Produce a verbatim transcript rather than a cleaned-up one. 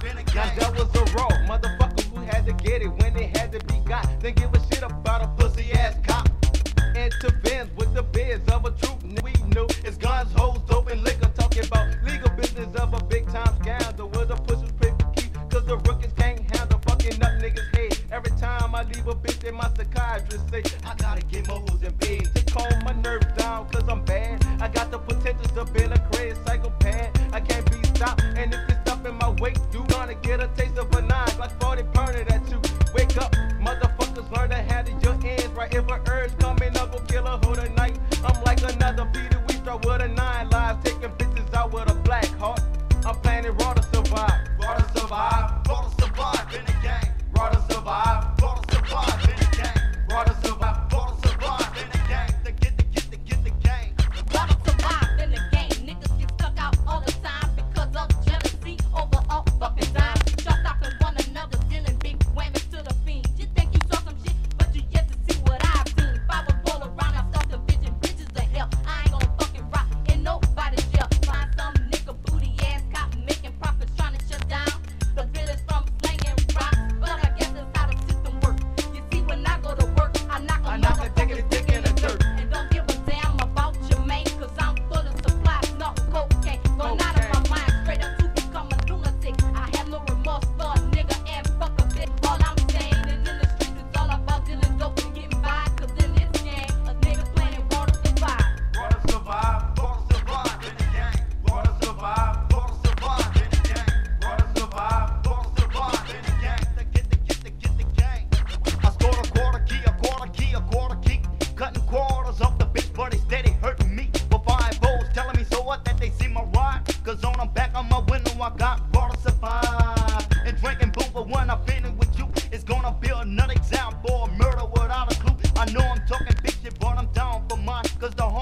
Now that was a raw motherfucker who had to get it when it had to be got. Then give a shit about a pussy ass cop. Intervenes with the biz of a troop. We knew it's guns, hoes, dope, and liquor. Talking about legal business of a big time scandal. Where the pushers pick keep, cause the rookies can't handle fucking up niggas' head. Every time I leave a bitch, then my psychiatrist say, I gotta get more hoes in bed to calm my nerves down, cause I'm bad. I got the potential to be a crazy psychopath. I can't be stopped, and if it's stuff in my way, you gonna get a taste of a nine, like forty burning at you. Wake up, motherfuckers, learn to handle your ends right. If a urge coming up, will kill a hoe tonight. I'm like another Peter, we start with a nine lives, taking bitches out with a black heart. I'm planning raw to survive, raw to survive, raw to survive in the game, raw to survive, raw to survive in the game, raw to survive, raw to survive in the game, to get the get the get the game. Raw to survive in the game, niggas get stuck out all the time because of jealousy over all fucking time. Shot stopping one another, dealing big whammies to the fiend. You think you saw some shit, but you yet to see what I've seen. If I was all around, I start the vision, bitches of hell. I ain't gonna fucking rock in nobody's jail. Find some nigga booty ass cop making profits trying to shut down the village from slanging rocks. But I guess that's how the system works. You see, when I go to work, I knock a I knock a dick in the motherfucker's dick in the dirt. and don't give a damn about your mate, cause I'm full of supplies, not cocaine. Going out of my mind, straight up to become a lunatic. I have no remorse for a nigga and fuck a bitch. All I'm saying is in the streets, it's all about dealing dope and getting by. Cause in this game, a nigga playing raw to survive. Raw to survive, raw to survive in the game, raw to survive, raw to survive in the game, raw to survive, raw to survive in the game, to get the get the get the game. I scored a quarter key, a quarter key, a quarter key, cutting quarters off the bitch, but they steady hurting me. For five O's telling me so what that they see my ride, cause on the back of my window I got raw to survive. And drinking boom, but when I'm feeling with you, it's gonna be another example of murder without a clue. I know I'm talking big shit, but I'm down for mine, cause the